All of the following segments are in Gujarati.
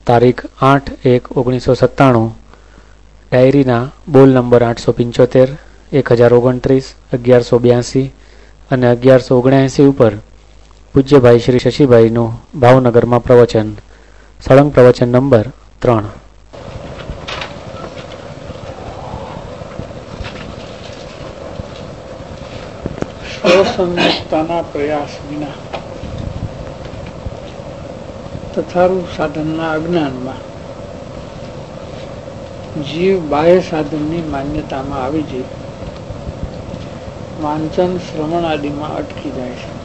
તારીખ 8/1/1997, ડાયરીના બોલ નંબર 875, 1029, 1182 અને 1179 ઉપર પૂજ્યભાઈ શ્રી શશીભાઈનું ભાવનગરમાં પ્રવચન. સળંગ પ્રવચન નંબર 3. સ્વસંયુક્તાના પ્રયાસ વિના તથારૂપ સાધનના અજ્ઞાનમાં જીવ બાહ્ય સાધનની માન્યતામાં આવી જઈ વાંચન શ્રવણ આદિમાં અટકી જાય છે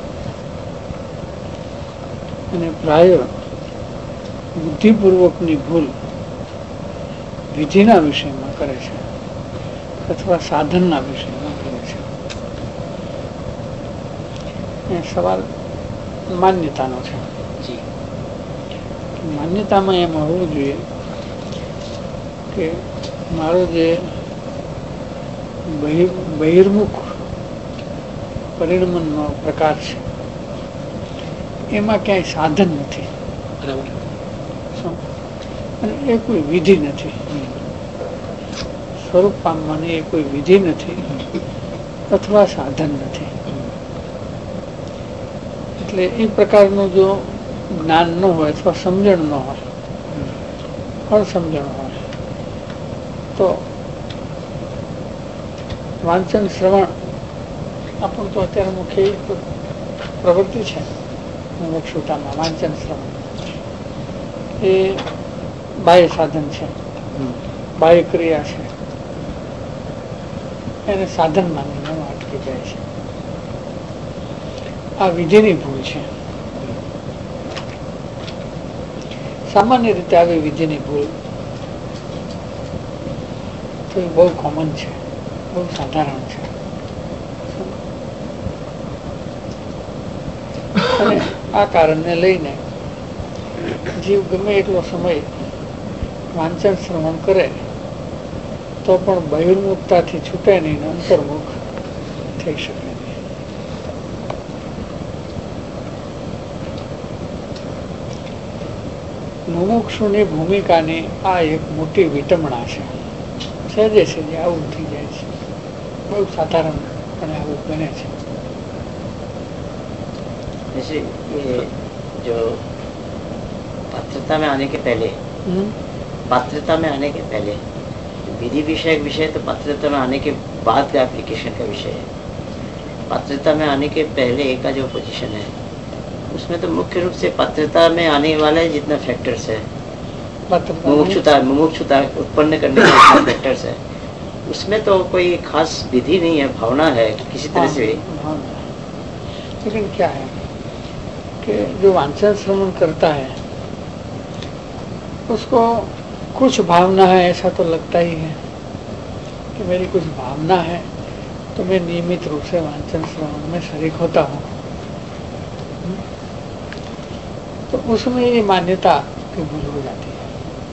અને પ્રાય બુદ્ધિપૂર્વકની ભૂલ વિધિના વિષયમાં કરે છે અથવા સાધનના વિષયમાં કરે છે. એ સવાલ માન્યતાનો છે. માન્યતામાં એમ હોવું જોઈએ કે મારો જે બહિર્મુખ પરિણમનનો પ્રકાર છે એમાં ક્યાંય સાધન નથી, બરાબર, અને એ કોઈ વિધિ નથી. સ્વરૂપ પામવાની એ કોઈ વિધિ નથી અથવા સાધન નથી. એટલે એ પ્રકારનું જો જ્ઞાન ન હોય અથવા સમજણ ન હોય, અણસમજણ હોય, તો વાંચન શ્રવણ આપણું તો અત્યારે મુખ્ય પ્રવૃત્તિ છે મુમુક્ષુતામાં. વાંચન શ્રવણ એ બાહ્ય સાધન છે, બાહ્ય ક્રિયા છે, એને સાધન માનીને અટકી જાય છે. આ વિધિની ભૂલ છે. સામાન્ય રીતે આવી વિધિની ભૂલ તો એ બહુ કોમન છે, બહુ સાધારણ છે. અને આ કારણને લઈને જીવ ગમે એટલો સમય વાંચન શ્રવણ કરે તો પણ બહિર્મુખતાથી છૂટે નહીં, અંતર્મુખ થઈ શકે નહીં. મુમુક્ષુની ભૂમિકાની આ એક મોટી વિટમણા છે. સહેજે સહેજે આવું થઈ જાય છે, બહુ સાધારણ પણ આવું બને છે. जैसे ये जो पात्रता में आने के पहले विधि विषय तो पात्रता में आने के बाद का एप्लीकेशन का विषय है. पात्रता में आने के पहले का जो पोजीशन है उसमें तो मुख्य रूप से पात्रता में आने वाले जितना फैक्टर्स है, मुमुक्षुता उत्पन्न करने के जितना फैक्टर्स है, उसमें तो कोई खास विधि नहीं है, भावना है किसी तरह से. लेकिन क्या है कि जो वांछन श्रवण करता है उसको कुछ भावना है, ऐसा तो लगता ही है कि मेरी कुछ भावना है तो मैं नियमित रूप से वांछन श्रवण में शरीक होता हूँ. तो उसमें ये मान्यता की भूल हो जाती है.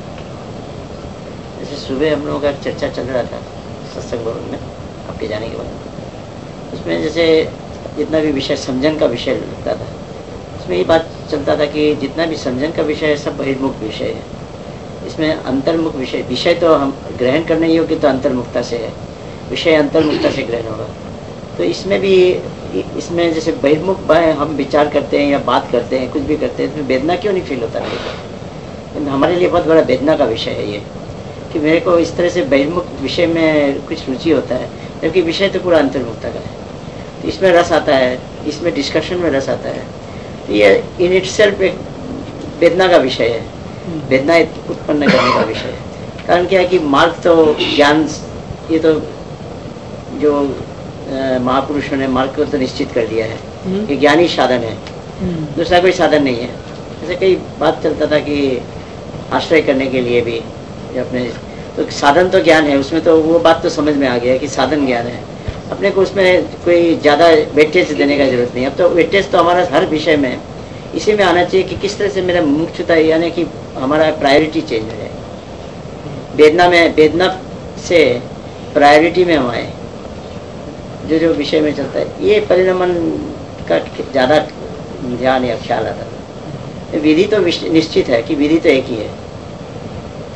जैसे सुबह हम लोगों का चर्चा चल रहा था सत्संग भवन में आपके जाने के बाद, उसमें जैसे जितना भी विषय समझन का विषय लगता था, उसमें ये बात चलता था कि जितना भी समझन का विषय है सब बहिर्मुख विषय है. इसमें अंतर्मुख विषय तो हम ग्रहण करने योग्य तो अंतर्मुखता से है, विषय अंतर्मुखता से ग्रहण होगा. तो इसमें भी इसमें जैसे बहिर्मुख हम विचार करते हैं या बात करते हैं, कुछ भी करते हैं, इसमें वेदना क्यों नहीं फील होता मेरे को? हमारे लिए बहुत बड़ा वेदना का विषय है ये, कि मेरे को इस तरह से बहिर्मुख विषय में कुछ रुचि होता है, जबकि विषय तो पूरा अंतर्मुखता का है. तो इसमें रस आता है, इसमें डिस्कशन में रस आता है. तो ये इन इटसेल्फ एक वेदना का विषय है, वेदना उत्पन्न करने का विषय है. कारण क्या है कि मार्ग तो ज्ञान, ये तो जो महापुरुषों ने मार्ग को तो निश्चित कर दिया है कि ज्ञान ही साधन है, दूसरा कोई साधन नहीं है. जैसे कई बात चलता था कि आश्रय करने के लिए भी अपने, तो साधन तो ज्ञान है, उसमें तो वो बात तो समझ में आ गया कि साधन ज्ञान है. अपने को उसमें कोई ज़्यादा वेटेज देने का जरूरत नहीं. अब तो वेटेज तो हमारा हर विषय में इसी में आना चाहिए कि किस तरह से मेरा मुमुक्षुता, यानी कि हमारा प्रायोरिटी चेंज हो जाए. वेदना से प्रायोरिटी में हम आए, जो विषय में चलता है, ये परिणमन का ज़्यादा ध्यान या ख्याल आता है. विधि तो निश्चित है कि विधि तो एक ही है,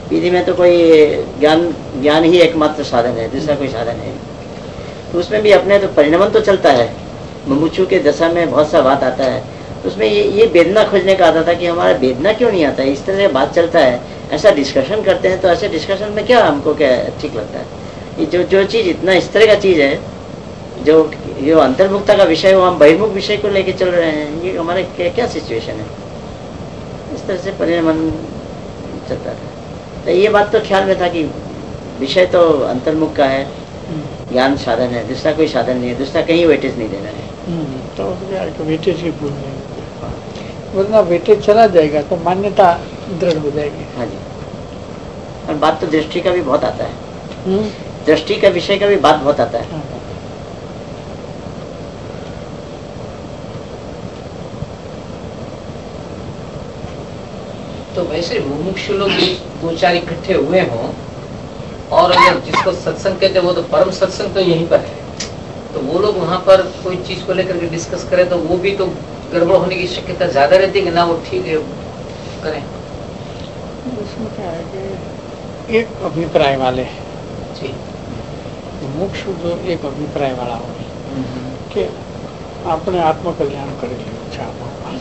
विधि में तो कोई ज्ञान ही एकमात्र साधन है, दूसरा कोई साधन है। तो उसमें भी अपने तो परिणमन तो चलता है, मुमुक्षु के दशा में बहुत सा बात आता है, तो उसमें ये वेदना खोजने का आता था कि हमारा वेदना क्यों नहीं आता है, इस तरह से बात चलता है, ऐसा डिस्कशन करते हैं, तो ऐसे डिस्कशन में क्या हमको क्या ठीक लगता है? ये जो चीज इतना इस तरह का चीज है, जो अंतर्मुखता का विषय हो, हम बहिर्मुख विषय को लेके चल रहे हैं, ये हमारे क्या सिचुएशन है? इस तरह से परिणमन चलता था। तो ये बात तो ख्याल में था कि विषय तो अंतर्मुख का है, ज्ञान साधन है, दूसरा कोई साधन नहीं है, दूसरा कहीं वेटेज नहीं देना है। तो वेटेज की भूल नहीं, वरना वेटेज चला जाएगा तो मान्यता दृढ़ हो जाएगी। हाँ जी, और बात तो दृष्टि का भी बहुत आता है, दृष्टि का विषय का भी बात बहुत आता है। तो वैसे मुमुक्षु लोग दो चार इकट्ठे हुए हों, और अगर जिसको सत्संग कहते हैं वो तो परम सत्संग तो यहीं पर है, तो वो लोग वहाँ पर कोई चीज को लेकर के डिस्कस करें तो वो भी तो गड़बड़ होने की शक्यता ज्यादा रहती है कि ना वो ठीक है करें। उसमें क्या है कि एक अभिप्राय वाले जी, मुमुक्षु जो एक अभिप्राय वाला हो कि આપણે આત્મકલ્યાણ કરી લેવું છે આમાં,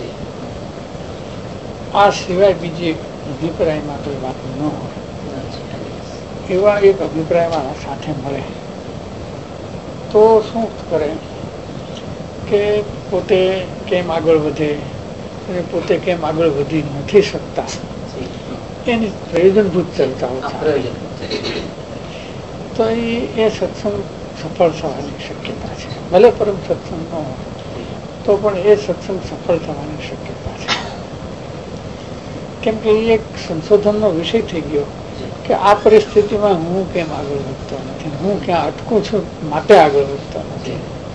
આ સિવાય બીજી અભિપ્રાયમાં કોઈ વાત ન હોય, એવા એક અભિપ્રાયવાળા સાથે મળે તો શું કરે કે પોતે કેમ આગળ વધે અને પોતે કેમ આગળ વધી નથી શકતા એની પ્રયોજનભૂત ચર્ચાઓ થાય, તો એ સત્સંગ સફળ થવાની શક્યતા છે। ભલે પરમ સત્સંગ ન હોય તો પણ એ સત્સંગ સફળ થવાની શક્યતા છે, કેમ કે એ એક સંશોધનનો વિષય થઈ ગયો કે આ પરિસ્થિતિમાં હું કેમ આગળ વધતો નથી, હું ક્યાં અટકું છું માટે આગળ વધતો નથી,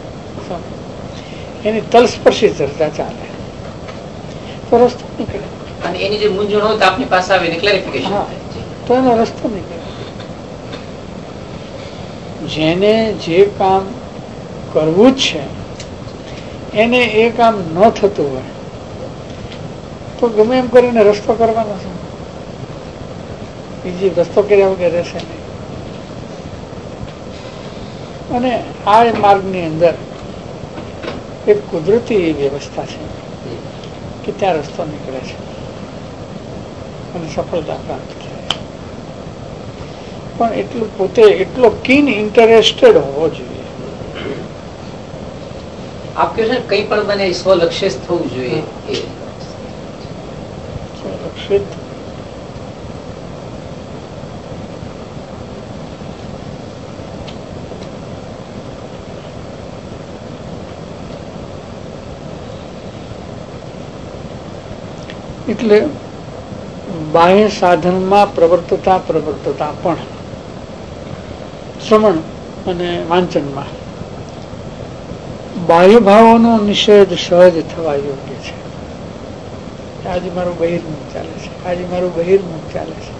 એની તલસ્પર્શી ચર્ચા ચાલે તો રસ્તો નીકળે, અને એની જે મૂંઝવણ હોય તો આપની પાસે આવીને ક્લેરિફિકેશન તો એનો રસ્તો નીકળે। જેને જે કામ કરવું જ છે એને એ કામ ન થતું હોય તો ગમે એમ કરીને રસ્તો કરવાનો છે, બીજી રસ્તો કર્યા વગર રહેશે નહીં। અને આ માર્ગની અંદર એક કુદરતી વ્યવસ્થા છે કે ત્યાં રસ્તો નીકળે છે અને સફળતા પ્રાપ્ત થાય છે, પણ એટલું પોતે એટલો કીન ઇન્ટરેસ્ટેડ હોવો જોઈએ। આપ કહો છો કઈ પણ બને સ્વલક્ષિત થવું જોઈએ, સ્વલક્ષિત એટલે બાહ્ય સાધનમાં પ્રવર્તતા પણ શ્રવણ અને વાંચનમાં બાહ્ય ભાવોનો નિષેધ સહજ થવા યોગ્ય છે। આજે મારું બહિર્મુખ ચાલે છે, આજે મારું બહિર્મુખ ચાલે છે,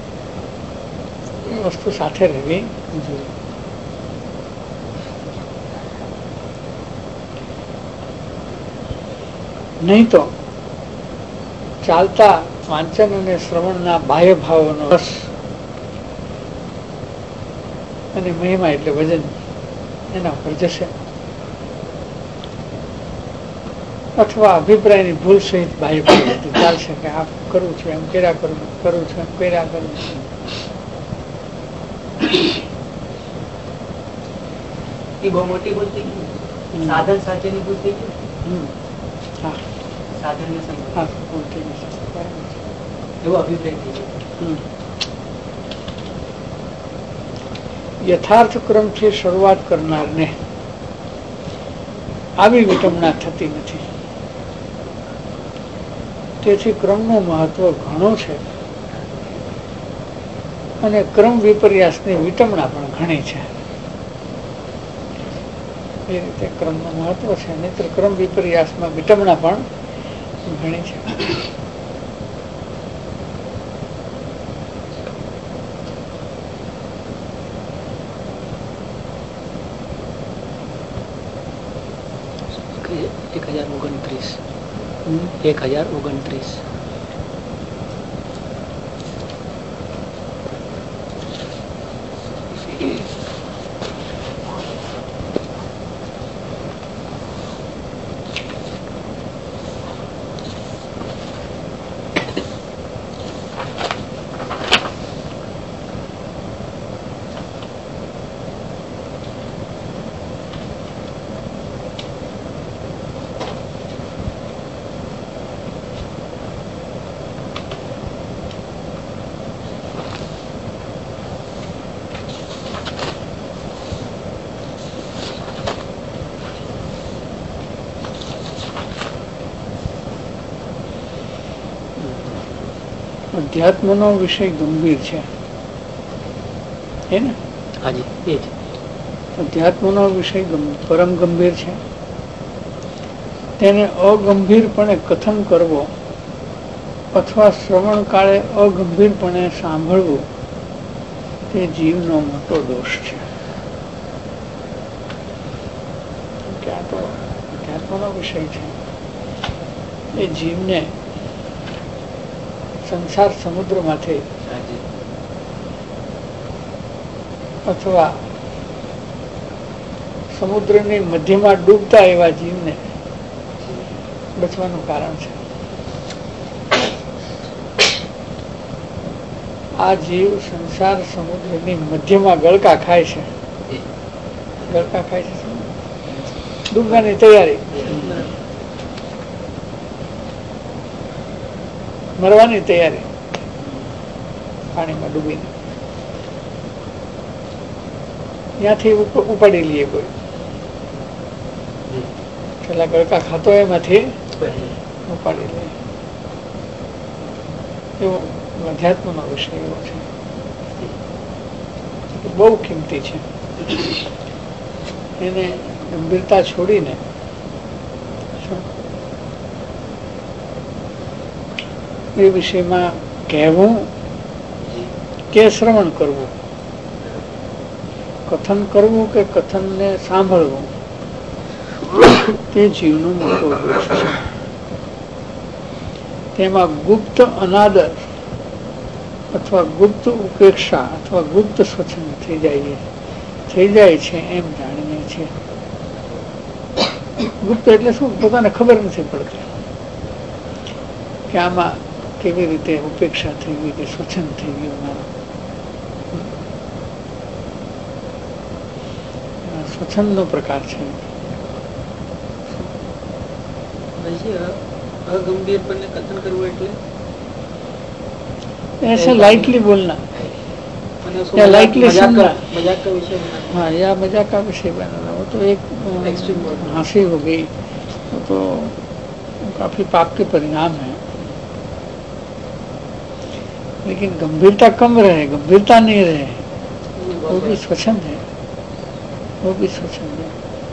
એ વસ્તુ સાથે રહેવી જોઈએ। નહીં તો ચાલતા વાંચન અને શ્રવણના બાહ્ય ભાવોનો રસ અને મહિમા એટલે વજન એના ઉપર જશે, અથવા અભિપ્રાયની ભૂલ સહિત બાહ્ય ભાવ ચાલશે કે આ કરું છું એમ કર્યા કરું, કરું છું એમ કર્યા કરું। એ બહુ મોટી ભૂલ થઈ ગઈ, સાધન સાથેની ભૂલ થઈ ગઈ। હા, સાધન ને હા, ભૂલ થઈ ગઈ, એવો અભિપ્રાય થઈ ગયો। યથાર્થ ક્રમથી શરૂઆત કરનારને આવી વિટંબના થતી નથી, તેથી ક્રમનું મહત્વ ઘણું છે અને ક્રમ વિપર્યાસની વિટંબના પણ ઘણી છે। એ રીતે ક્રમનું મહત્વ છે, નહીતર ક્રમ વિપર્યાસમાં વિટંબના પણ ઘણી છે। અધ્યાત્મનો વિષય ગંભીર છે હે ને? હાજી એ જ. અધ્યાત્મનો વિષય પરમ ગંભીર છે. તેને અગંભીરપણે કથન કરવો અથવા શ્રવણ કાળે અગંભીરપણે સાંભળવું તે જીવનો મોટો દોષ છે. કે આ તો અધ્યાત્મનો વિષય છે. એ જીવને સંસાર સમુદ્રમાંથી અથવા સમુદ્રની મધ્યમાં ડૂબતા એવા જીવને બચવાનું કારણ છે. આ જીવ સંસાર સમુદ્રની મધ્યમાં ગળકા ખાય છે. ગળકા ખાય છે, ડૂબવાની તૈયારી, મરવાની તૈયારી પાણીમાં ડૂબીને. ત્યાંથી ઉપાડી લઈએ કોઈ, પેલા ગળકા ખાતો એમાંથી ઉપાડી લઈએ. એવો અધ્યાત્મનો વિષય એવો છે, બહુ કિંમતી છે. એને ગંભીરતા છોડીને એ વિષયમાં કહેવું કે શ્રવણ કરવું, કથન કરવું કે કથનને સાંભળવું તે જીવનો મોટો દોષ છે. તેમાં ગુપ્ત અનાદર અથવા ગુપ્ત ઉપેક્ષા અથવા ગુપ્ત સ્વચ્છંદ થઈ જાય છે એમ જાણીએ છીએ. ગુપ્ત એટલે શું? પોતાને ખબર નથી પડતી કે આમાં કેવી રીતે ઉપેક્ષા થઈ ગઈ કે સ્વચ્છંદ થઈ ગયું. સ્વચ્છંદ નો પ્રકાર છે. અગંભીરપણે કથન કરવું એટલે ऐसे लाइटली बोलना या लाइटली सुनना, मजाक का विषय. हाँ, या मजाक का विषय बनाना, वो तो एक हंसी हो गई, वो तो काफी पाप के परिणाम है. लेकिन गंभीरता कम रहे, गंभीरता नहीं रहे, वो भी स्वच्छंद है, वो भी स्वच्छंद है.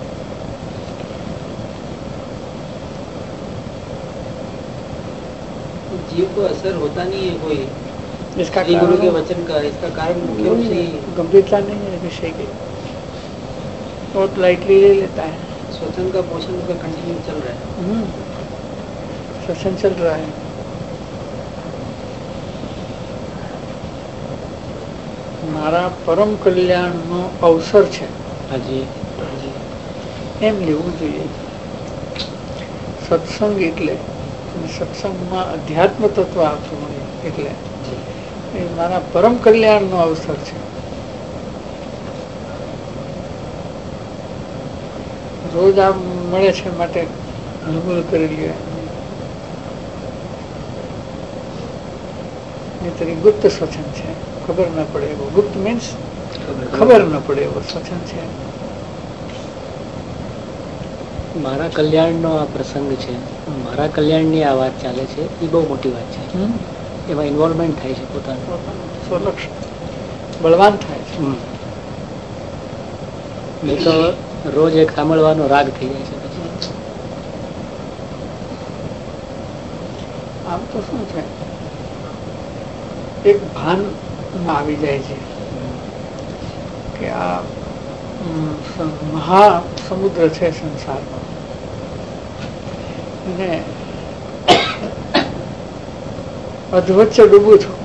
जीव को असर होता नहीं है कोई इसका गुरु के वचन का. इसका कारण मुख्य रूप से गंभीरता नहीं है विषय की, बहुत लाइटली ले लेता है. स्वचन का पोषण उसका कंटिन्यू चल रहा है. श्वसन चल रहा है. મારા પરમ કલ્યાણનો અવસર છે એમ લેવું જોઈએ. સત્સંગ એટલે સત્સંગમાં અધ્યાત્મ તત્વ આપવું મળે એટલે એ મારા પરમ કલ્યાણનો અવસર છે. રોજ આ મળે છે માટે હલમુલ કરી લે, નહીતર ગુપ્ત સ્વચન છે, ખબર ન પડે એવો. ગુપ્ત મીન્સ ખબર ન પડે એવો સ્વચન છે. મારા કલ્યાણનો આ પ્રસંગ છે, મારા કલ્યાણની આ વાત ચાલે છે, એ બહુ મોટી વાત છે. એમાં ઇન્વોલ્વમેન્ટ થાય છે, પોતાનું સ્વલક્ષ બળવાન થાય છે. નહીં તો રોજ એક સાંભળવાનો રાગ થઈ જાય છે. પછી આમ તો શું છે, એક ભાન આવી જાય છે કે આ મહા સમુદ્ર છે સંસારનો, અને અધવચ્ચે ડૂબું છું.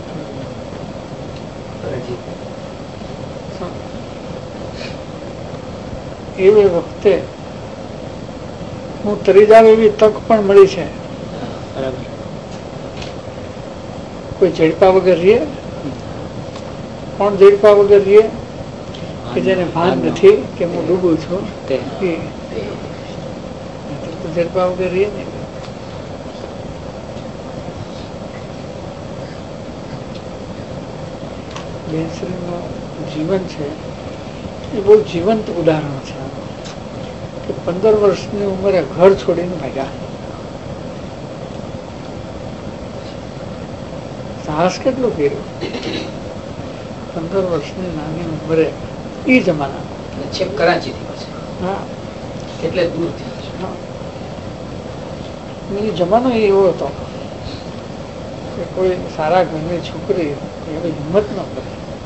એવી વખતે હું તરી જાવ એવી તક પણ મળી છે. બરાબર. કોઈ ઝડપા વગર રીએ, કોણ ઝડપા વગર રીએ? કે જેને ભાન નથી કે હું ડૂબું છું. ઝડપા વગર રીએ ને. બેનશ્રીનું જીવન છે એ બહુ જીવંત ઉદાહરણ છે કે 15 વર્ષની ઉંમરે ઘર છોડીને ભાગ્યા. સાહસ કેટલું કર્યું. 15 વર્ષની નાની ઉંમરે એ જમાના છેક કરાચી થી પાછું. હા એટલે દૂરથી. એ જમાનો એવો હતો કે કોઈ સારા ઘરની છોકરી એવી હિંમત ન કરે.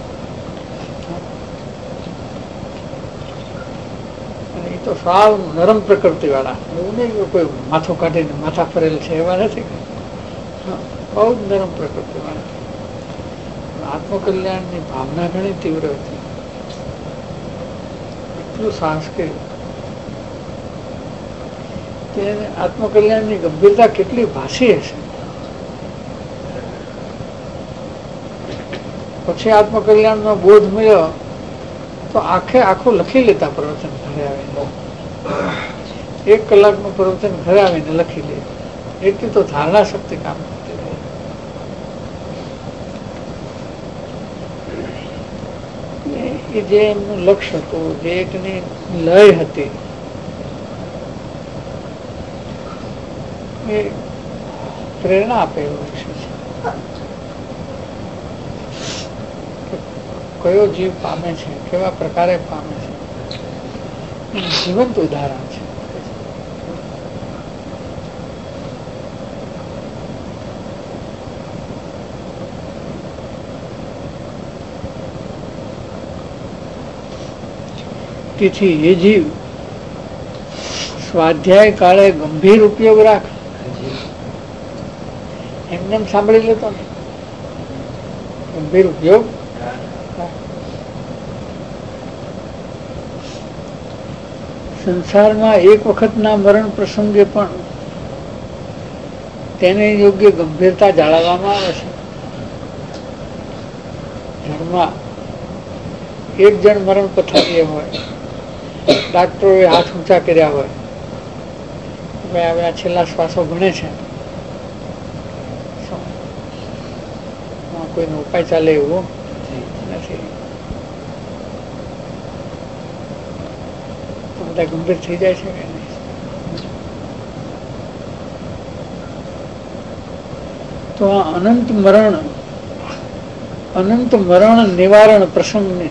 અને એ તો સાવ નરમ પ્રકૃતિ વાળા, એવું નહીં કે કોઈ માથું કાઢીને માથા ફરેલ છે એવા નથી. બહુ જ નરમ પ્રકૃતિ વાળા. આત્મકલ્યાણની ભાવના ઘણી તીવ્ર હતી. એટલું સાહસ કર્યું. આત્મકલ્યાણની ગંભીરતા કેટલી ભાષી હશે. પછી આત્મકલ્યાણનો બોધ મળ્યો તો આખું લખી લેતા પ્રવચન ઘરે આવીને. 1 કલાકનું પ્રવચન ઘરે આવીને લખી લે. એટલી તો ધારણા શક્તિ કામ કરતી રહી. એ જે એમનું લક્ષ્ય હતું, જે એકની લય હતી, એ પ્રેરણા આપે એવું છે. કયો જીવ પામે છે, કેવા પ્રકારે પામે છે, જીવંત ઉદાહરણ છે. તેથી એ જીવ સ્વાધ્યાય કાળે ગંભીર ઉપયોગ રાખ. એમને સાંભળી લેતો ને, ગંભીર ઉપયોગ. સંસારમાં એક વખતના મરણ પ્રસંગે પણ તેને યોગ્ય ગંભીરતા જાળવવામાં આવે છે. ઘરમાં એક જણ મરણ પથારીએ હોય, ડાક્ટરોએ હાથ ઊંચા કર્યા હોય, હવે આ છેલ્લા શ્વાસો ગણે છે, કોઈનો ઉપાય ચાલે એવું નથી, તો બધા ગંભીર થઈ જાય છે. તો આ અનંત મરણ નિવારણ પ્રસંગને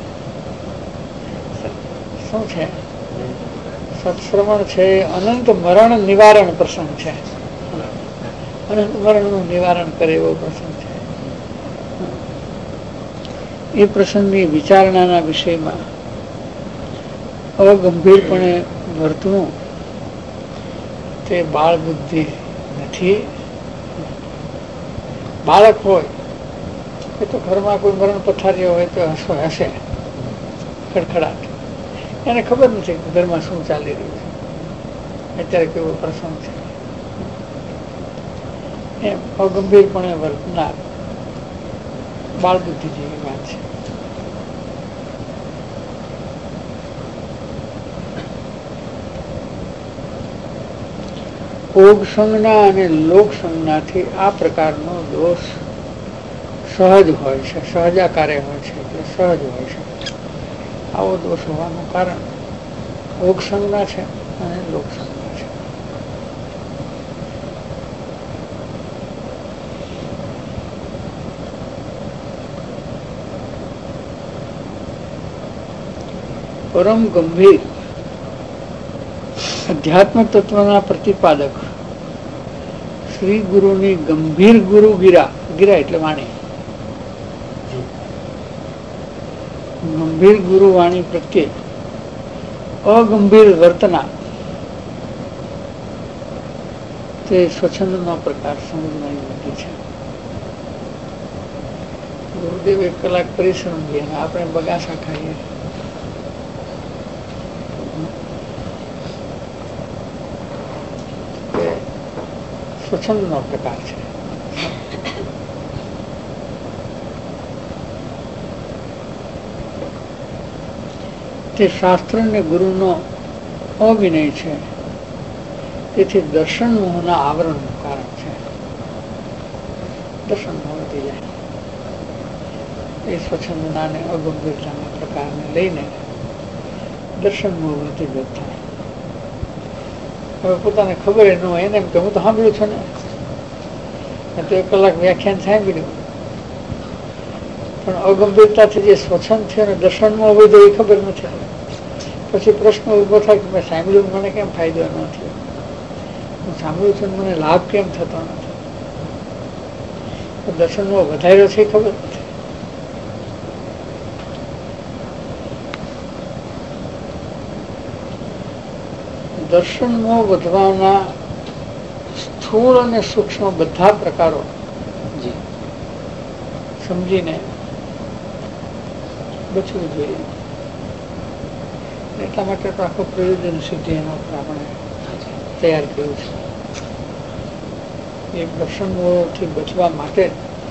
શું છે? સત્શ્રવણ છે, અનંત મરણ નિવારણ પ્રસંગ છે. અનંત મરણનું નિવારણ કરે એવો પ્રસંગ છે. એ પ્રસંગની વિચારણાના વિષયમાં અગંભીરપણે વર્તવું તે બાળ બુદ્ધિ નથી. બાળક હોય એ તો ઘરમાં કોઈ મરણ પથારીઓ હોય તો હશે ખડખડાટ, એને ખબર નથી કે ઘરમાં શું ચાલી રહ્યું છે, અત્યારે કેવો પ્રસંગ છે. એમ અગંભીરપણે વર્તનાર બાળ બુદ્ધિ જેવી વાત છે. ભોગ સંજ્ઞા અને લોક સંજ્ઞાથી આ પ્રકારનો દોષ સહજ હોય છે, સહજાકારે હોય છે, એટલે સહજ હોય છે. આવો દોષ હોવાનું કારણ ભોગ સંજ્ઞા છે અને લોક સંજ્ઞા છે. પરમ ગંભીર અધ્યાત્મ તત્વના પ્રતિપાદક શ્રી ગુરુની ગંભીર ગુરુ ગિરા એટલે વાણી, ગંભીર ગુરુ વાણી પ્રત્યે અગંભીર વર્તના તે સ્વચ્છંદનો પ્રકાર સમજવાની બુદ્ધિ છે. ગુરુદેવ 1 કલાક પરિશ્રમ છે અને આપણે બગાસા ખાઈએ. સ્વચ્છંદનો પ્રકાર છે. તે શાસ્ત્ર અને ગુરુનો અવિનય છે. તેથી દર્શન મોહના આવરણનું કારણ છે. દર્શન મોહ વધી જાય. એ સ્વચ્છંદના અને અગંભીરતાના પ્રકારને લઈને દર્શન મોહ વધી જતો થાય. હવે પોતાને ખબર ન હોય એને એમ કે હું તો સાંભળ્યું છું ને, તો 1 કલાક વ્યાખ્યાન સાંભળ્યું, પણ અગંભીરતાથી જે સ્વચ્છંદ થયો ને દર્શનમાં ઉભી તો એ ખબર નથી. પછી પ્રશ્ન ઉભો થાય કે મેં સાંભળ્યું, મને કેમ ફાયદો ન થયો? હું સાંભળ્યું છું, મને લાભ કેમ થતો નથી? દર્શનમાં વધાર્યો છે ખબર નથી. દર્શનમાં વધવાના સ્થૂળ અને સૂક્ષ્મ બધા પ્રકારો સમજીને બચવું જોઈએ. એટલા માટે તો આખો પ્રયોજન સિદ્ધિ એના પર આપણે તૈયાર કર્યું છે. એ દર્શનોથી બચવા માટે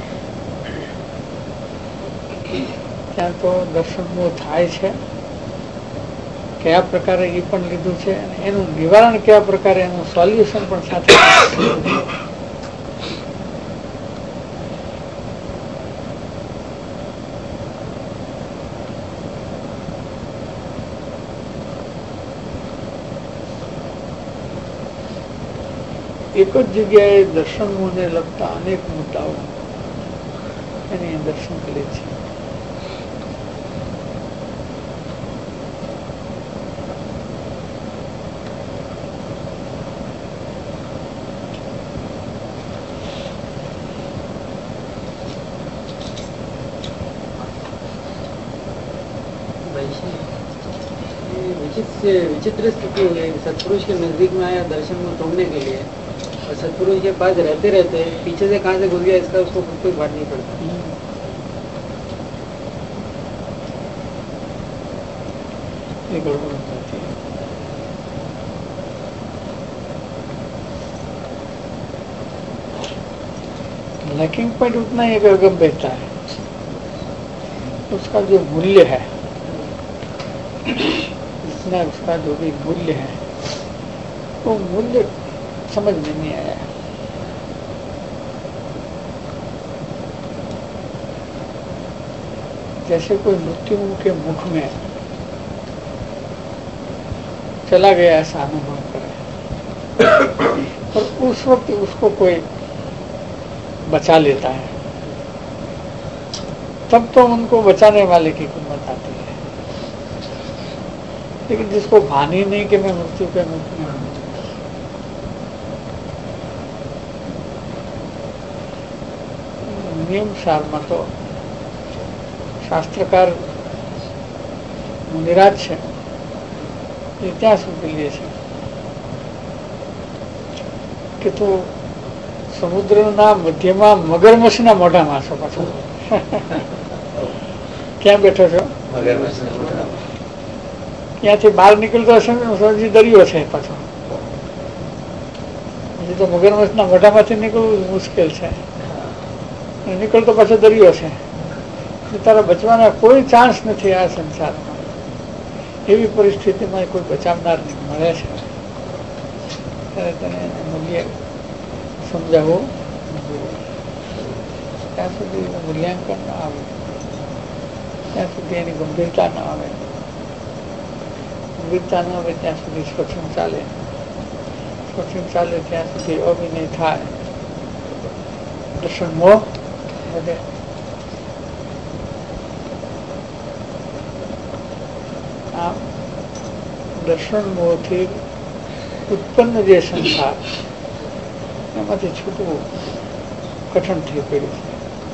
ત્યાં તો દર્શનો થાય છે, કયા પ્રકારે એ પણ લીધું છે, અને એનું નિવારણ કયા પ્રકારે, એનું સોલ્યુશન પણ સાથે એક જ જગ્યાએ દર્શનોને લગતા અનેક મુદ્દાઓ એની અંદર સંકલિત છે. विचित्र स्थिति हो गई. सतपुरुष के नजदीक में आया दर्शन को तोड़ने के लिए, और सतपुरुष के पास रहते रहते पीछे से कहाँ से घुस गया इसका उसको कोई बात नहीं पड़ता. लैकिंग पॉइंट उतना ही अगम बेहतर है. उसका जो मूल्य है, उसका जो भी मूल्य है, वो मूल्य समझ में नहीं आया. जैसे कोई मृत्यु के मुख में चला गया ऐसा अनुभव करे, और उस वक्त उसको कोई बचा लेता है, तब तो उनको बचाने वाले की कीमत आती है. लेकिन जिसको भान ही नहीं कि मैं मृत्यु के मुख में हूं, नियम सार में तो शास्त्रकार मुनिराज है એ ત્યાં સુધી લે છે કે તો સમુદ્રના મધ્યમાં મગરમચ્છના મોઢામાં છો પાછો. ક્યાં બેઠો છો? ત્યાંથી બહાર નીકળતો હશે ને હજી દરિયો છે પાછો. હજી તો મગરમચ્છના મોઢામાંથી નીકળવું મુશ્કેલ છે, નીકળતો પાછો દરિયો છે. તારા બચવાના કોઈ ચાન્સ નથી આ સંસારમાં. એવી પરિસ્થિતિમાં કોઈ બચાવનાર મળે છે ત્યારે તેને મૂલ્ય સમજાવવું. ત્યાં સુધી મૂલ્યાંકન ના આવે, ત્યાં સુધી એની ગંભીરતા ન આવે. ગંભીરતા ન આવે ત્યાં સુધી સ્વચ્છંદ ચાલે, સ્વચ્છંદ ચાલે ત્યાં સુધી અભિનય થાય, દર્શન મોહ વધે. આમ દર્શન મોહથી ઉત્પન્ન જે સંસાર એમાંથી છૂટવું કઠણ થઈ પડ્યું છે.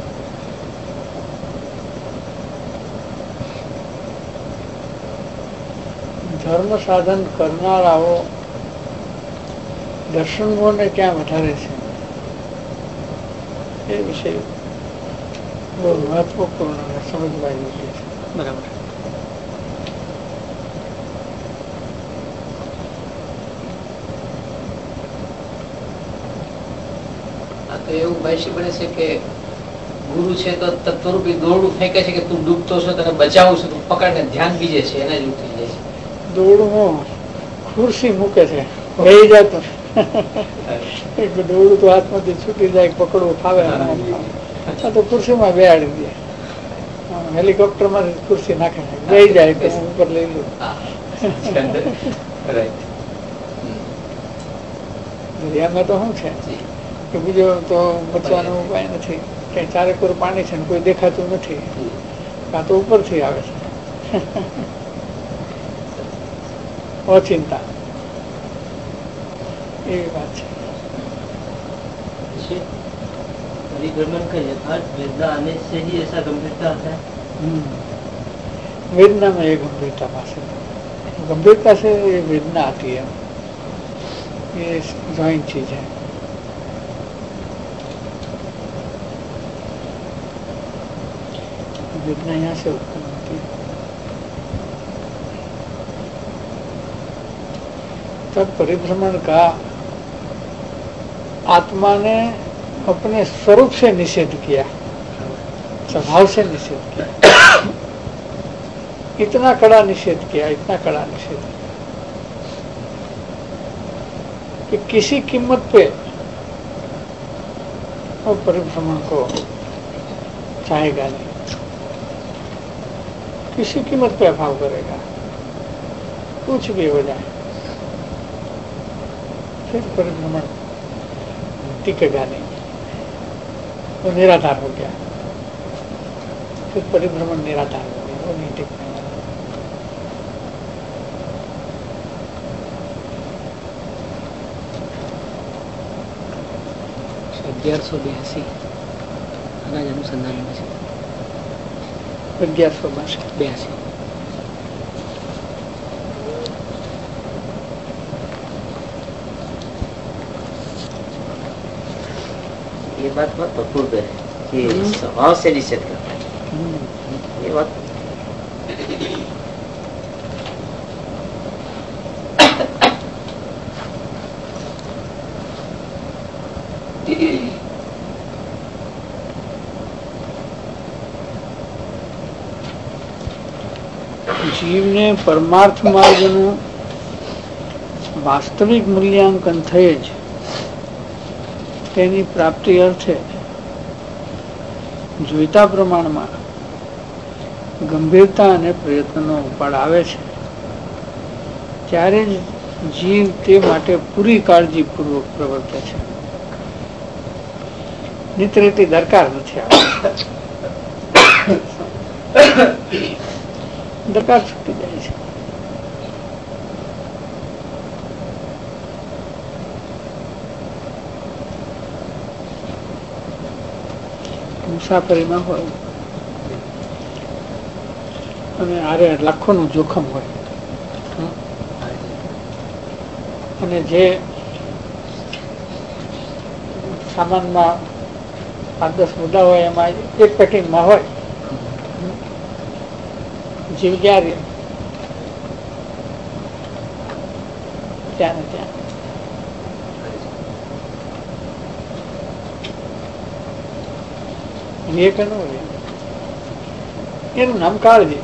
ધર્મ સાધન કરનારાઓ દર્શન મોહને ક્યાં વધારે છે એ વિષય બહુ મહત્વપૂર્ણ સમજવા યોગ્ય છે. બરાબર. એવું ભાઈ બને છે કે ગુરુ છે તો તત્વરૂપી દોરડું ફેંકે છે કે તું ડૂબતો છો, તને બચાવું છું, તું પકડને ધ્યાન બીજે છે, એના જેવું થઈ જાય છે. દોરડું ખુરશી મૂકે છે, વહી જતો દોરડું તો હાથમાંથી છૂટી જાય, પકડવું ફાવે, તો ખુરશીમાં બેહાડી દે. હેલિકોપ્ટર માંથી ખુરશી નાખે, વહી જાય તો ઉપર લઈ લો. દરિયામાં તો શું છે કે બીજો તો બચવાનો ઉપાય નથી. ત્યાં ચારે કોર પાણી છે ને કોઈ દેખાતું નથી, કાં તો ઉપરથી આવે છે. અચિંતા એવી વાત છે. परिभ्रमण का यथार्थ वेदना आने से ही ऐसा गंभीरता आता है. वेदना में ये गंभीरता से गंभीरता से ये वेदना आती है, ये ज्वाइंट चीज है. वेदना यहाँ से उत्पन्न होती है. तब परिभ्रमण का आत्मा ने अपने स्वरूप से निषेध किया, स्वभाव से निषेध किया. इतना कड़ा निषेध किया, इतना कड़ा निषेध किया कि किसी कीमत पे वो परिभ्रमण को चाहेगा नहीं, किसी कीमत पे अभाव करेगा, कुछ भी हो जाए. फिर परिभ्रमण टिकेगा नहीं, वो निराधार हो गया. फिर परिभ्रमण निराधार हो गया, वो नहीं टिकने वाला. 1182 આના જ અનુસંધાનમાં છે. 1182 ये बात बहुत अपूर्व है कि स्वभाव से निषेध करता है. ये बात જીવને પરમાર્થ માર્ગનું વાસ્તવિક મૂલ્યાંકન થઈ જ તેની પ્રાપ્તિ અર્થે જોઈતા પ્રમાણમાં ગંભીરતા અને પ્રયત્નનો ઉપાડ આવે છે, ત્યારે જ જીવ તે માટે પૂરી કાળજીપૂર્વક પ્રવર્તે છે. નીતરેતી દરકાર નથી આવતી, દરકાર છૂટી જાય છે. મુસાફરીમાં હોય અને આરે લાખોનું જોખમ હોય અને જે સામાનમાં 5-10 મુદ્દા હોય એમાં એક પેકિંગમાં હોય, જીવ ક્યાં રહે ત્યાં ને ત્યાં. એનું નામ કાળજી.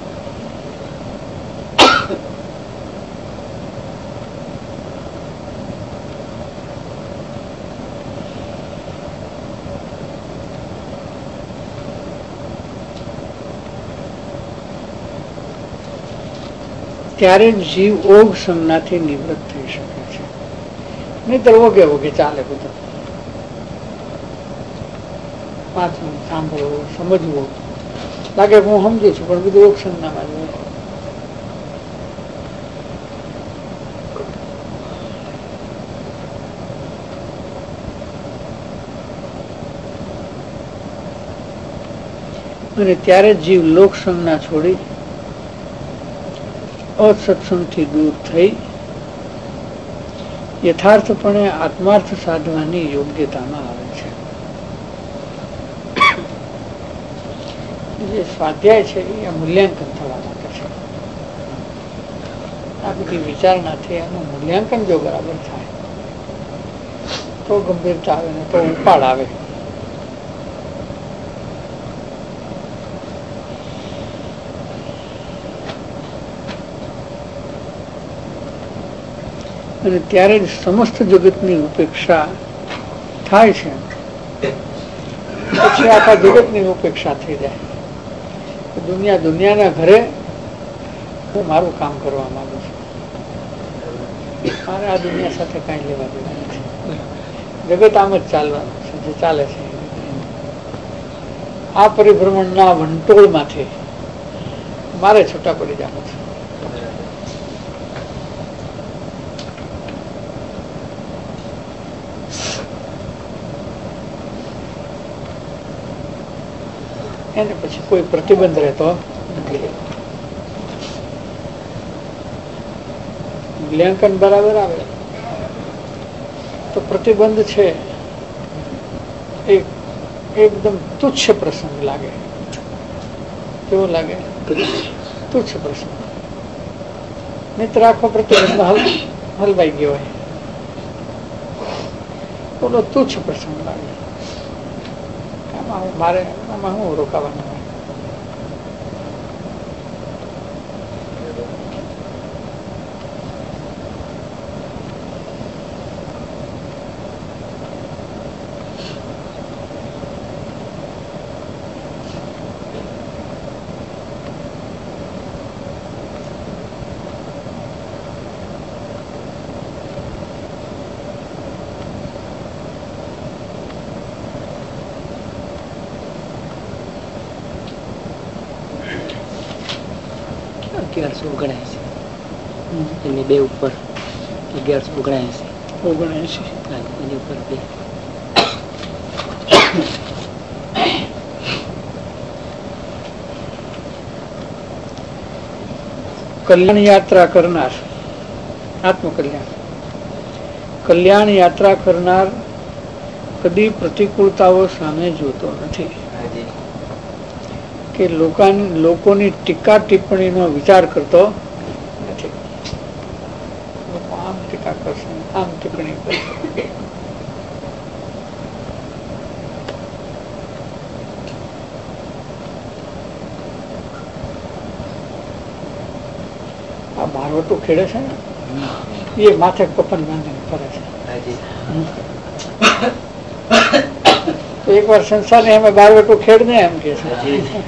ત્યારે જીવ ઓગ સંજ્ઞાથી નિવૃત્ત થઈ શકે છે. નહીતર ઓગે ઓગે ચાલે બધું. વાંચવું, સાંભળવું, સમજવું, લાગે હું સમજુ છું પણ બધું ઓગ સંજ્ઞામાં જ હોય. અને ત્યારે જીવ લોક સંજ્ઞા છોડી અસત્સંગથી દૂર થઈ યથાર્થપણે આત્માર્થ સાધવાની યોગ્યતામાં આવે છે. જે સ્વાધ્યાય છે એ મૂલ્યાંકન થવા માટે છે. આ બધી વિચારણાથી એનું મૂલ્યાંકન જો બરાબર થાય તો ગંભીરતા આવે ને તો ઉપાડ આવે. અને ત્યારે જ સમસ્ત જગતની ઉપેક્ષા થાય છે. પછી આખા જગતની ઉપેક્ષા થઈ જાય. દુનિયાના ઘરે હું મારું કામ કરવા માંગુ છું, મારે આ દુનિયા સાથે કઈ લેવા દેવા નથી. જગત આમ જ ચાલવાનું છે, જે ચાલે છે આ પરિભ્રમણના વંટોળમાંથી મારે છૂટા પડી જવું છે. એને પછી કોઈ પ્રતિબંધ રહેતો નથી. મૂલ્યાંકન બરાબર આવે તો પ્રતિબંધ છે એકદમ તુચ્છ પ્રસંગ લાગે. કેવો લાગે? તુચ્છ પ્રસંગ. મિત્ર આખો પ્રતિબંધ હલવાઈ ગયો હોય, બોલો તુચ્છ પ્રસંગ લાગે. મારે આમાં હું રોકાવાનું હોય. એની બે ઉપર 1179 એની ઉપર બે. કલ્યાણ યાત્રા કરનાર, આત્મકલ્યાણ, કલ્યાણ યાત્રા કરનાર કદી પ્રતિકૂળતાઓ સામે જોતો નથી કે લોકોની ટીકા ટિપ્પણીનો વિચાર કરતો નથી. લોકો આમ ટીકા કરશે, આમ ટિપ્પણી કરશે. આ બારવટું ખેડે છે ને, એ માથે કપન બાંધીને ફરે છે. તો એક વાર સંસારને અમે બારવટું ખેડ ને એમ કે છે.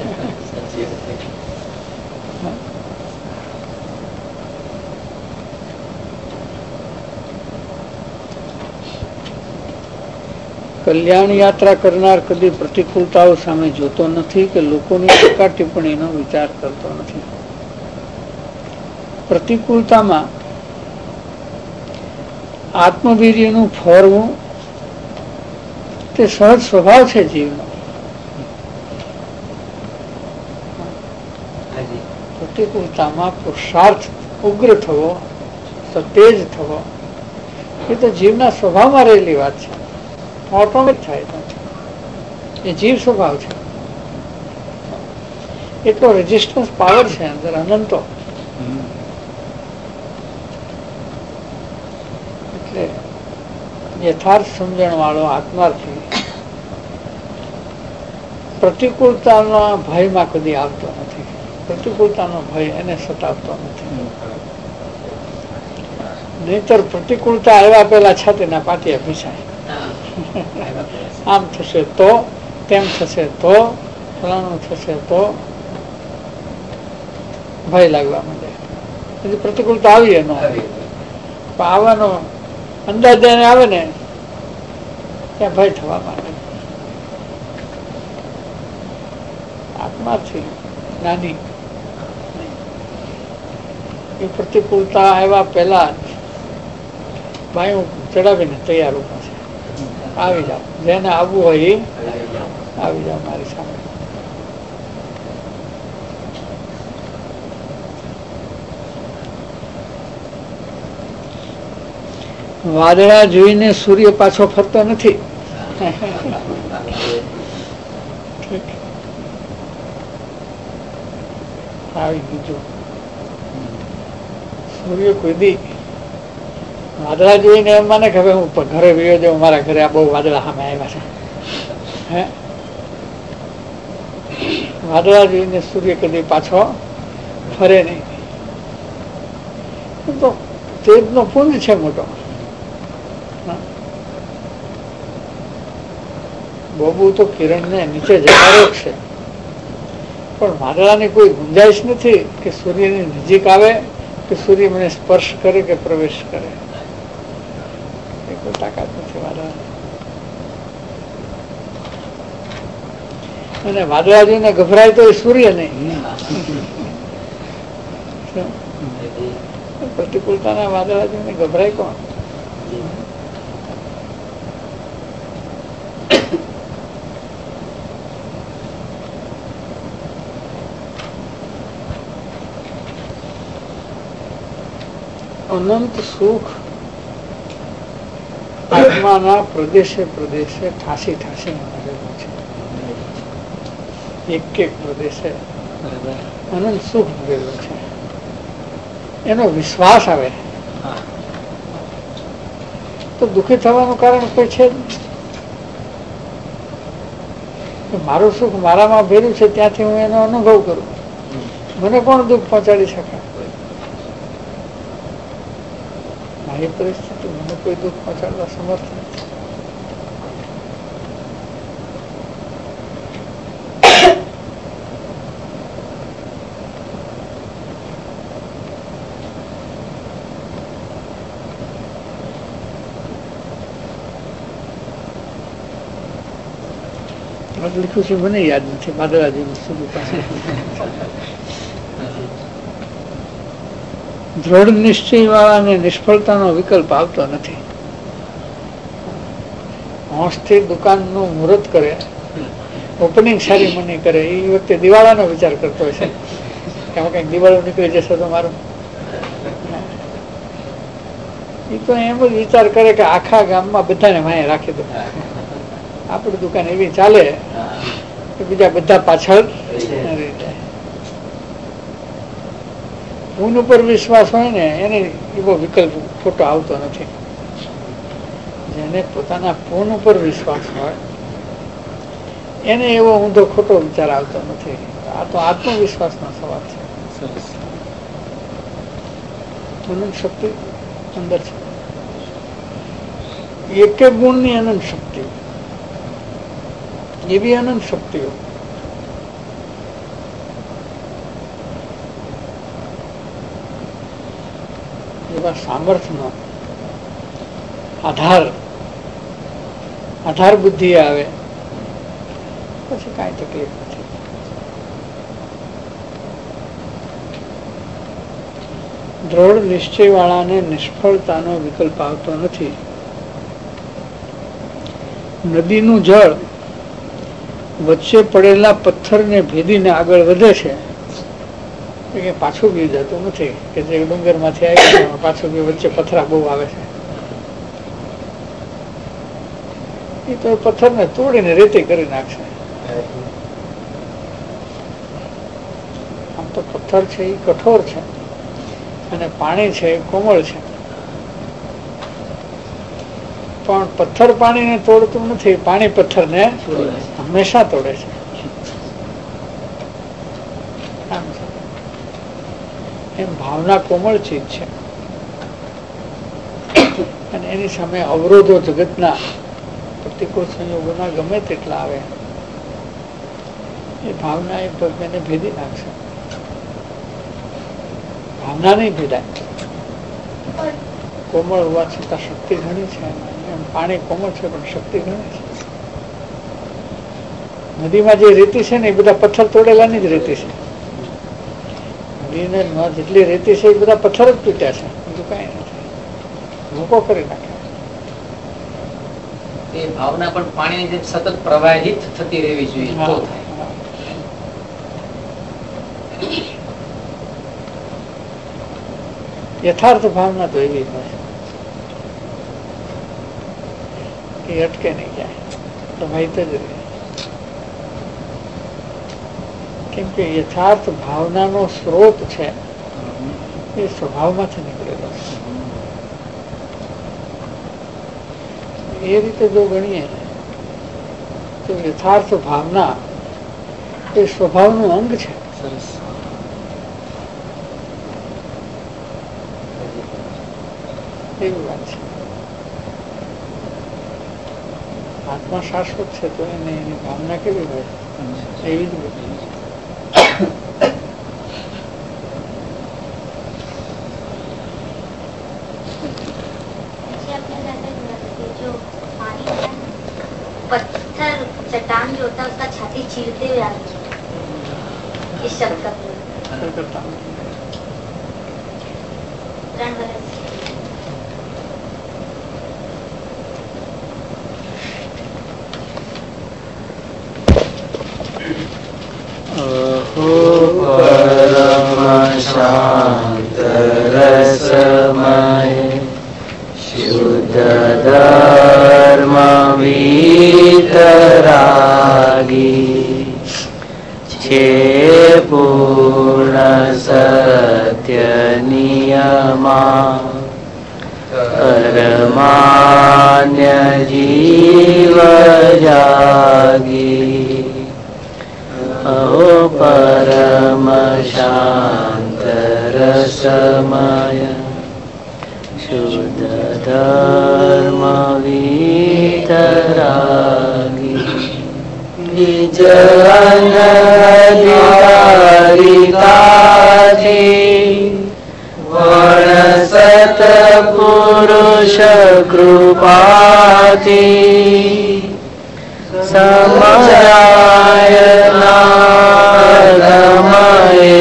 કલ્યાણ યાત્રા કરનાર કદી પ્રતિકૂળતાઓ સામે જોતો નથી કે લોકોની ટીકા ટિપ્પણીનો વિચાર કરતો નથી. પ્રતિકૂળતામાં આત્મવીર્યનું ફોરવું તે સહજ સ્વભાવ છે જીવનો. પ્રતિકૂળતામાં પુરુષાર્થ ઉગ્ર થવો, સતેજ થવો, એ તો જીવના સ્વભાવમાં રહેલી વાત છે. ઓટોમેટિક થાય નથી, એ જીવ સ્વભાવ છે. એટલો રેઝિસ્ટન્સ પાવર છે અંદર અનંતો. એટલે યથાર્થ સમજણ વાળો આત્માર્થી પ્રતિકૂળતાના ભયમાં કદી આવતો નથી. પ્રતિકૂળતાનો ભય એને સતાવતો નથી. નહીતર પ્રતિકૂળતા આવ્યા પહેલા છાતીના પાટિયા ભીસાય. આમ થશે તો, તેમ થશે તો, ફલાણું થશે તો ભય લાગવા માંડે. પછી પ્રતિકૂળતા આવી ન આવવાનો અંદાજ દઈને આવે ને ત્યાં ભય થવા માંડે. આત્માથી નાની એ પ્રતિકૂળતા આવ્યા પહેલા જ ભાઈ ચડાવીને તૈયાર ઉભા છે. આવી જાઓ, જેને આવવું હોય એ આવી જાઓ મારી સામે. વાદળા જોઈને સૂર્ય પાછો ફરતો નથી. આવી ગયું. સૂર્ય કોઈ દી વાદળા જોઈને એમ માને કે હવે હું ઘરે વયો જાઉં, મારા ઘરે આ બહુ વાદળા સામે આવ્યા છે. હે, વાદળા જોઈને સૂર્ય કદી પાછો ફરે નહીં. તો તેજનો પુંજ છે મોટો. બહુ તો કિરણને નીચે જવાનો છે, પણ વાદળાની કોઈ ગુંજાઈશ નથી કે સૂર્યની નજીક આવે કે સૂર્ય મને સ્પર્શ કરે કે પ્રવેશ કરે. એ કોઈ તાકાત નથી વાદળાની. અને વાદળાજીને ગભરાય તો એ સૂર્ય નહીં. પ્રતિકૂળતાના વાદળાજીને ગભરાય કોણ? અનંત સુખ આત્માના પ્રદેશે પ્રદેશે ઠાસી ઠાસી મળેલું છે. એક એક પ્રદેશે અનંત સુખ મળેલું છે. એનો વિશ્વાસ આવે તો દુઃખી થવાનું કારણ કોઈ છે જ નહીં. મારું સુખ મારામાં ભેરું છે ત્યાંથી હું એનો અનુભવ કરું. મને કોણ દુઃખ પહોંચાડી શકે? મારી પરિસ્થિતિ મને કોઈ દુઃખ પહોંચાડવા સમર્થ નથી. લખ્યું છે મને યાદ નથી. માધવરાજીનું સુધી પાસે દ્રઢ નિશ્ચય વાળાને નિષ્ફળતાનો વિકલ્પ આવતો નથી. હોંશથી દુકાનનું મુહૂર્ત કરે, ઓપનિંગ સેરેમની કરે, એ વખતે દિવાળાનો વિચાર કરતો હોય છે કે આમાં કંઈક દિવાળો નીકળી જશે તો મારું. એ તો એમ જ વિચાર કરે કે આખા ગામમાં બધાને માએ રાખી દો, આપણી દુકાન એવી ચાલે કે બીજા બધા પાછળ રહી જાય. ઊન ઉપર વિશ્વાસ હોય ને એને એવો વિકલ્પ ખોટો આવતો નથી. જેને પોતાના પૂન ઉપર વિશ્વાસ હોય એને એવો ઊંધો ખોટો વિચાર આવતો નથી. આ તો આત્મવિશ્વાસનો સવાલ છે. અનંત શક્તિ અંદર છે. એક એક ગુણની અનંત શક્તિ, એવી અનંત શક્તિઓ એવા સામર્થ્યનો આધાર બુદ્ધિ આવે પછી કાંઈ તકલીફ નથી. દ્રઢ નિશ્ચય વાળાને નિષ્ફળતાનો વિકલ્પ આવતો નથી. નદીનું જળ વચ્ચે પડેલા પથ્થરને ભેદીને આગળ વધે છે, કે પાછું બી જતું નથી. કે જે ડુંગર માંથી આવ્યું પાછું બી વચ્ચે પથરા બહુ આવે છે, એ તો પથ્થર ને તોડીને રેતી કરી નાખશે. આમ તો પથ્થર છે એ કઠોર છે અને પાણી છે એ કોમળ છે, પણ પથ્થર પાણીને તોડતું નથી, પાણી પથ્થરને હંમેશા તોડે છે. એમ ભાવના કોમળ ચીજ છે અને એની સામે અવરોધો જગતના પ્રતિકૂળ સંયોગોના ગમે તેટલા આવે એ ભાવના એ એને ભેદી નાખશે. ભાવના નહીં ભેદાય. કોમળ હોવા છતાં શક્તિ ઘણી છે. એમ પાણી કોમળ છે પણ શક્તિ ઘણી છે. નદીમાં જે રેતી છે ને એ બધા પથ્થર તોડેલાની જ રેતી છે. નદીને જેટલી રેતી છે એ બધા પથ્થર જ તૂટ્યા છે, બીજું કઈ નથી. ભૂકો કરી નાખે. એ ભાવના પણ પાણીની જેમ સતત પ્રવાહિત થતી રહેવી જોઈએ તો થાય. યથાર્થ ભાવના તો એવી હોય કે અટકે નહીં જાય, પ્રવાહિત જ રહે. કેમ કે યથાર્થ ભાવનાનો સ્ત્રોત છે એ સ્વભાવમાંથી નીકળેલો છે. એ રીતે જો ગણીએ તો યથાર્થ ભાવના એ સ્વભાવનું અંગ છે. સરસ. એવી વાત છે. આત્મા શાશ્વત છે તો એને એની ભાવના કેવી હોય એવી જ બધી. पत्थर चट्टान जो होता है उसका छाती चीरते भी आ रही है इस शब्द का करता हूँ। 3 वर्ष अहो परम शांत रसमय शुद्ध धर्म वीतरागी छे पूर्ण सत्य नियमा परमान्य जीव जागी अहो परम शांत रसमय शुद्ध धर्म वीतरागी निज अधिकारिताथी वर्ण सत पुरुष कृपाथी समयायनागमये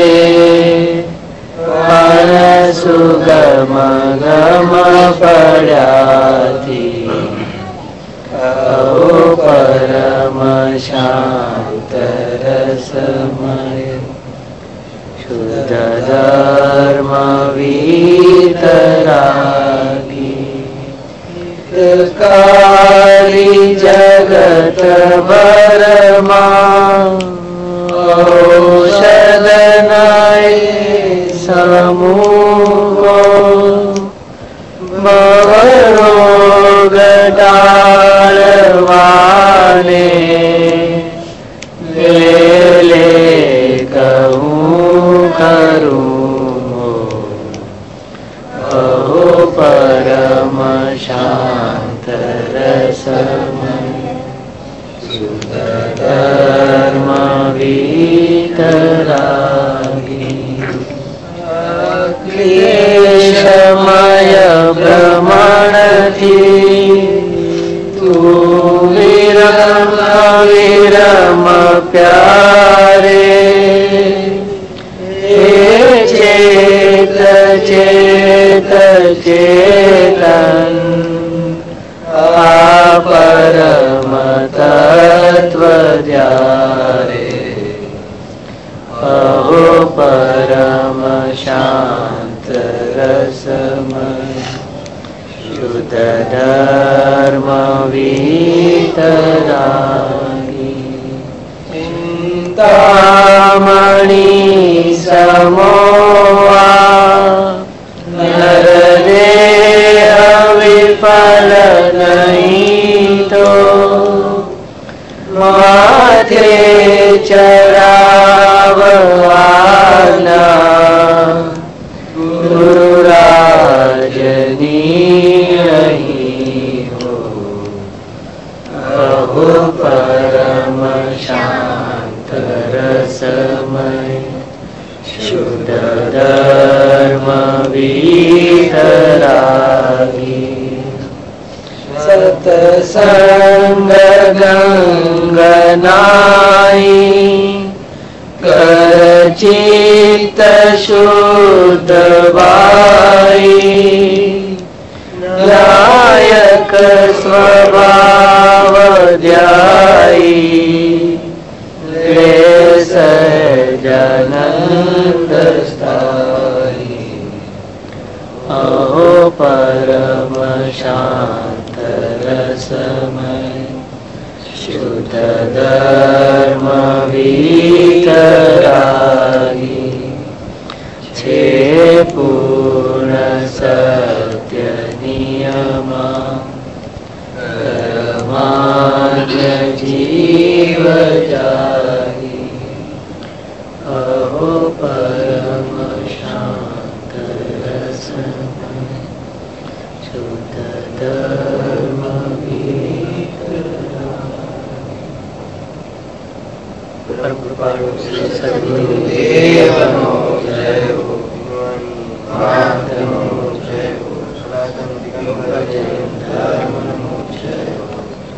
मन सुगम गम पड्याथी अहो परम शांत रसमय शुद्ध धर्म वीतरागी कारी जगत भरमा औषध नय समूहो भवरोग टाळवाने ले कहूँ करूँ अहो परम शांत रसमय शुद्ध धर्म वीतरागी क्लेशमय भ्रमणथी तू विरम विरम प्यारे हे चेत चेत चेतन परम तत्व द्यारे अहो परम शांत रसमय शुद्ध धर्म वीतरागी चिंतामणि समोआ नरदेह विफल नहीं तो माथे चढ़ाववाना गुरुराजनी नहीं हो अहो परम शांत रसमय शुद्ध धर्म वीतरागी सत्संग गंगनाई कर चित्त शुद्ध बाई नायक स्वभाव ध्याई क्लेश जनंद स्थायी अहो परम शांत रसमय शुद्ध धर्म वीतरागी छे पूर्ण सत्य नियमा परमान्य जीव जागी अहो परम शांत रसमय शुद्ध धर्म परम कृपालु श्री सद्गुरुदेव जय हो।